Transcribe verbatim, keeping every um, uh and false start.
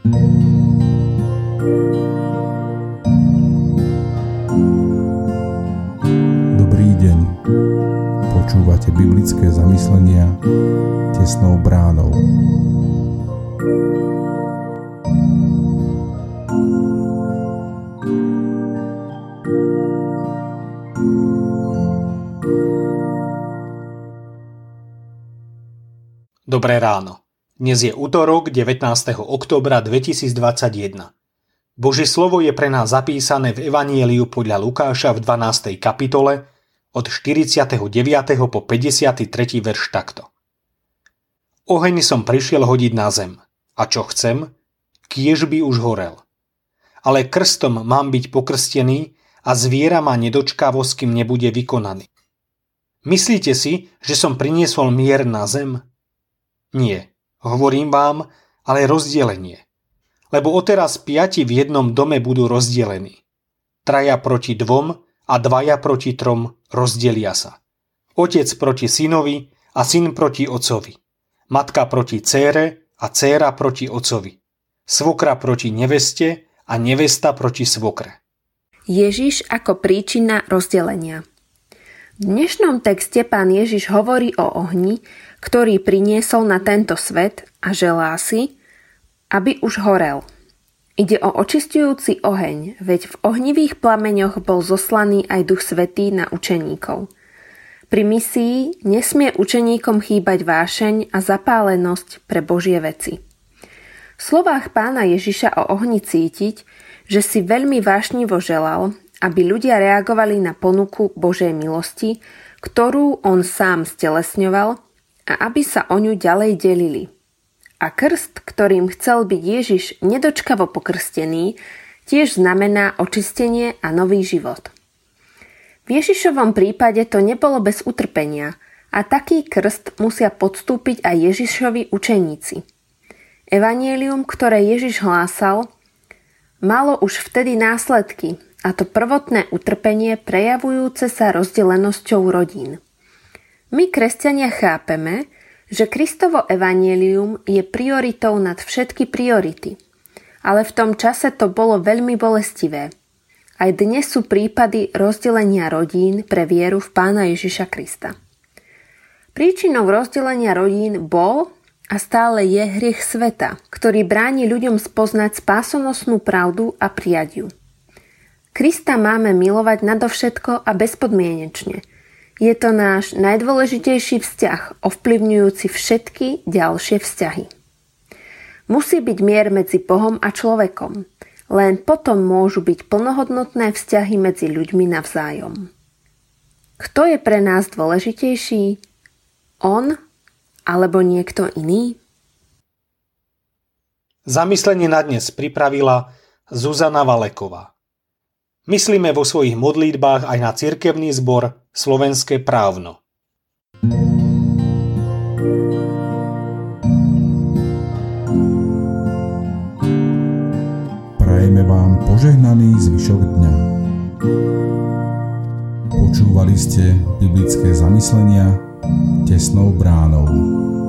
Dobrý deň. Počúvate biblické zamyslenia tesnou bránou. Dobré ráno. Dnes je utorok devätnásteho októbra dvetisícdvadsaťjeden. Božie slovo je pre nás zapísané v Evanjeliu podľa Lukáša v dvanástej kapitole od štyridsiateho deviateho po päťdesiaty tretí verš takto. Oheň som prišiel hodiť na zem. A čo chcem? Kiež by už horel. Ale krstom mám byť pokrstený a zviera ma nedočkavosť, kým nebude vykonaný. Myslíte si, že som priniesol mier na zem? Nie, hovorím vám, ale rozdelenie. Lebo odteraz piati v jednom dome budú rozdelení. Traja proti dvom a dvaja proti trom rozdelia sa. Otec proti synovi a syn proti otcovi. Matka proti dcére a dcéra proti otcovi. Svokra proti neveste a nevesta proti svokre. Ježiš ako príčina rozdelenia. V dnešnom texte Pán Ježiš hovorí o ohni, ktorý priniesol na tento svet a želá si, aby už horel. Ide o očisťujúci oheň, veď v ohnivých plameňoch bol zoslaný aj Duch Svätý na učeníkov. Pri misii nesmie učeníkom chýbať vášeň a zapálenosť pre Božie veci. V slovách Pána Ježiša o ohni cítiť, že si veľmi vášnivo želal, aby ľudia reagovali na ponuku Božej milosti, ktorú on sám stelesňoval, a aby sa o ňu ďalej delili. A krst, ktorým chcel byť Ježiš nedočkavo pokrstený, tiež znamená očistenie a nový život. V Ježišovom prípade to nebolo bez utrpenia a taký krst musia podstúpiť aj Ježišovi učeníci. Evanjelium, ktoré Ježiš hlásal, malo už vtedy následky, a to prvotné utrpenie prejavujúce sa rozdelenosťou rodín. My, kresťania, chápeme, že Kristovo evanjelium je prioritou nad všetky priority. Ale v tom čase to bolo veľmi bolestivé. Aj dnes sú prípady rozdelenia rodín pre vieru v Pána Ježiša Krista. Príčinou rozdelenia rodín bol a stále je hriech sveta, ktorý bráni ľuďom spoznať spásonosnú pravdu a prijať ju. Krista máme milovať nadovšetko a bezpodmienečne. Je to náš najdôležitejší vzťah, ovplyvňujúci všetky ďalšie vzťahy. Musí byť mier medzi Bohom a človekom. Len potom môžu byť plnohodnotné vzťahy medzi ľuďmi navzájom. Kto je pre nás dôležitejší? On alebo niekto iný? Zamyslenie na dnes pripravila Zuzana Valeková. Myslíme vo svojich modlitbách aj na cirkevný zbor Slovenské Právno. Prajeme vám požehnaný zvyšok dňa. Počúvali ste biblické zamyslenia tesnou bránou.